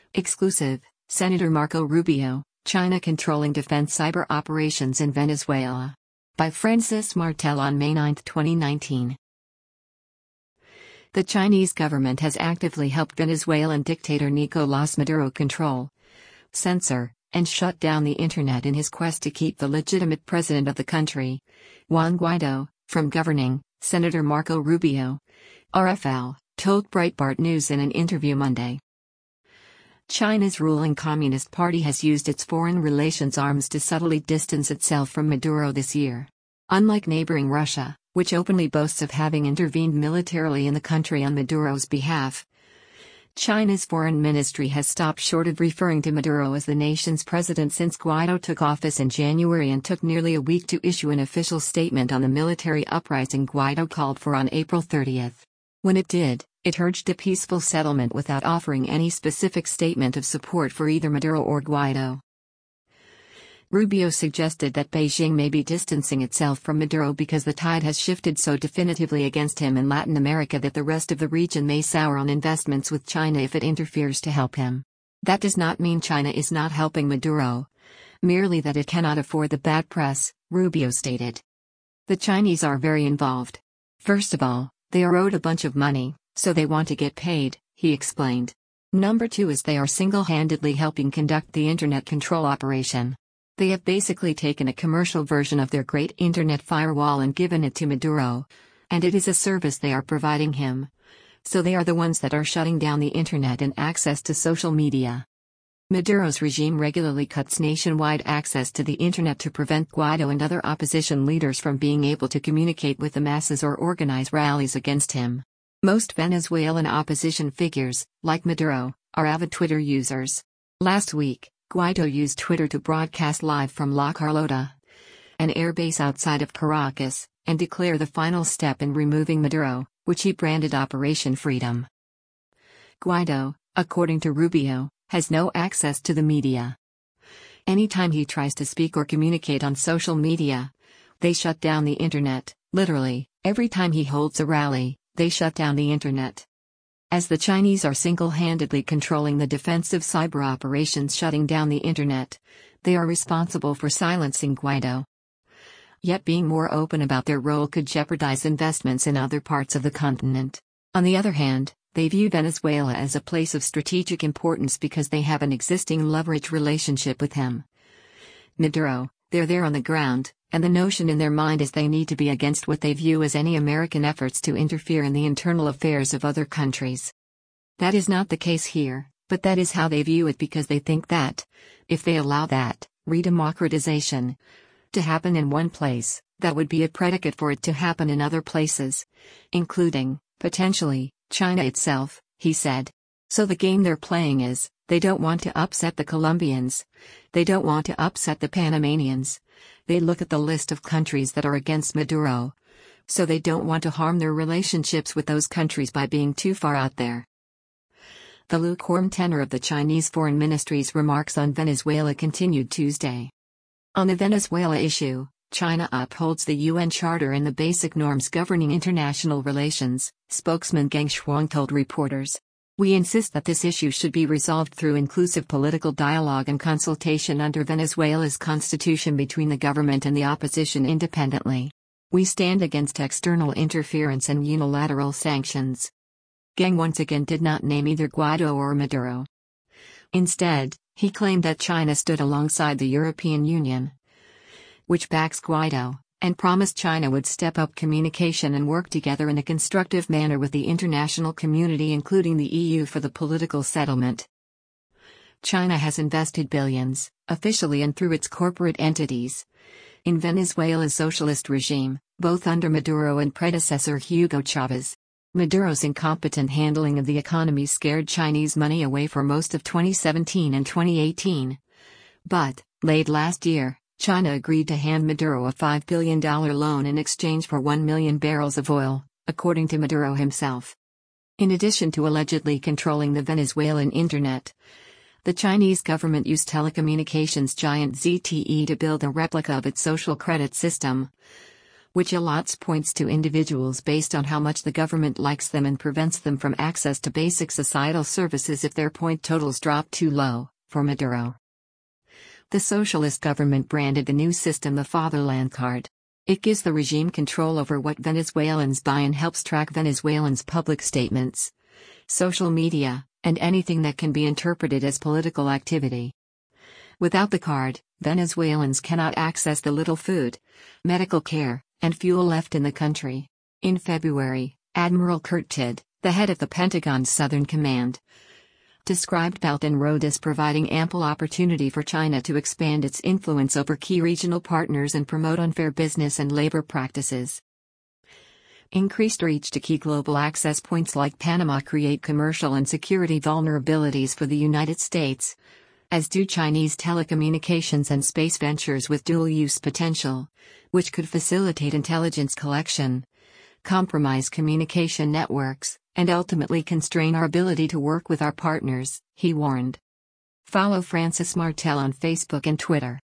Exclusive, Senator Marco Rubio, China controlling defense cyber operations in Venezuela. By Francis Martel on May 9, 2019. The Chinese government has actively helped Venezuelan dictator Nicolás Maduro control, censor, and shut down the internet in his quest to keep the legitimate president of the country, Juan Guaido, from governing, Senator Marco Rubio, RFL, told Breitbart News in an interview Monday. China's ruling Communist Party has used its foreign relations arms to subtly distance itself from Maduro this year. Unlike neighboring Russia, which openly boasts of having intervened militarily in the country on Maduro's behalf, China's foreign ministry has stopped short of referring to Maduro as the nation's president since Guaido took office in January and took nearly a week to issue an official statement on the military uprising Guaido called for on April 30. When it did, it urged a peaceful settlement without offering any specific statement of support for either Maduro or Guaido. Rubio suggested that Beijing may be distancing itself from Maduro because the tide has shifted so definitively against him in Latin America that the rest of the region may sour on investments with China if it interferes to help him. That does not mean China is not helping Maduro, merely that it cannot afford the bad press, Rubio stated. The Chinese are very involved. First of all, they are owed a bunch of money, so they want to get paid, he explained. Number two is they are single-handedly helping conduct the internet control operation. They have basically taken a commercial version of their great internet firewall and given it to Maduro, and it is a service they are providing him. So they are the ones that are shutting down the internet and access to social media. Maduro's regime regularly cuts nationwide access to the internet to prevent Guaido and other opposition leaders from being able to communicate with the masses or organize rallies against him. Most Venezuelan opposition figures, like Maduro, are avid Twitter users. Last week, Guaido used Twitter to broadcast live from La Carlota, an airbase outside of Caracas, and declare the final step in removing Maduro, which he branded Operation Freedom. Guaido, according to Rubio, has no access to the media. Anytime he tries to speak or communicate on social media, they shut down the internet. Literally, every time he holds a rally, they shut down the internet. As the Chinese are single-handedly controlling the defensive cyber operations shutting down the internet, they are responsible for silencing Guaido. Yet being more open about their role could jeopardize investments in other parts of the continent. On the other hand, they view Venezuela as a place of strategic importance because they have an existing leverage relationship with him. Maduro, they're there on the ground, and the notion in their mind is they need to be against what they view as any American efforts to interfere in the internal affairs of other countries. That is not the case here, but that is how they view it because they think that, if they allow that redemocratization to happen in one place, that would be a predicate for it to happen in other places, including, potentially, China itself, he said. So the game they're playing is, they don't want to upset the Colombians. They don't want to upset the Panamanians. They look at the list of countries that are against Maduro. So they don't want to harm their relationships with those countries by being too far out there. The lukewarm tenor of the Chinese Foreign Ministry's remarks on Venezuela continued Tuesday. On the Venezuela issue, China upholds the UN Charter and the basic norms governing international relations, spokesman Geng Shuang told reporters. We insist that this issue should be resolved through inclusive political dialogue and consultation under Venezuela's constitution between the government and the opposition independently. We stand against external interference and unilateral sanctions. Geng once again did not name either Guaido or Maduro. Instead, he claimed that China stood alongside the European Union, which backs Guaido, and promised China would step up communication and work together in a constructive manner with the international community including the EU for the political settlement. China has invested billions, officially and through its corporate entities, in Venezuela's socialist regime, both under Maduro and predecessor Hugo Chavez. Maduro's incompetent handling of the economy scared Chinese money away for most of 2017 and 2018. But, late last year, China agreed to hand Maduro a $5 billion loan in exchange for 1 million barrels of oil, according to Maduro himself. In addition to allegedly controlling the Venezuelan internet, the Chinese government used telecommunications giant ZTE to build a replica of its social credit system, which allots points to individuals based on how much the government likes them and prevents them from access to basic societal services if their point totals drop too low, for Maduro. The socialist government branded the new system the Fatherland Card. It gives the regime control over what Venezuelans buy and helps track Venezuelans' public statements, social media, and anything that can be interpreted as political activity. Without the card, Venezuelans cannot access the little food, medical care, and fuel left in the country. In February, Admiral Kurt Tidd, the head of the Pentagon's Southern Command, described Belt and Road as providing ample opportunity for China to expand its influence over key regional partners and promote unfair business and labor practices. Increased reach to key global access points like Panama create commercial and security vulnerabilities for the United States, as do Chinese telecommunications and space ventures with dual-use potential, which could facilitate intelligence collection, compromise communication networks, and ultimately constrain our ability to work with our partners, he warned. Follow Francis Martel on Facebook and Twitter.